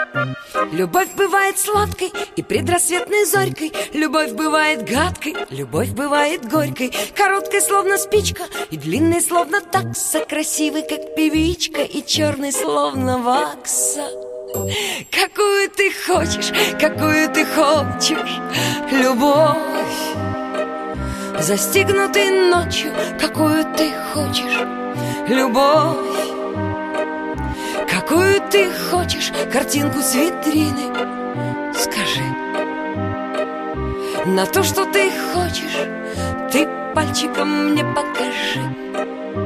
Любовь бывает сладкой и предрассветной зорькой. Любовь бывает гадкой, любовь бывает горькой. Короткой, словно спичка, и длинной, словно такса. Красивой, как певичка, и черной, словно вакса. Какую ты хочешь, любовь. Застигнутый ночью, какую ты хочешь, любовь. Какую ты хочешь картинку с витрины, скажи. На то, что ты хочешь, ты пальчиком мне покажи.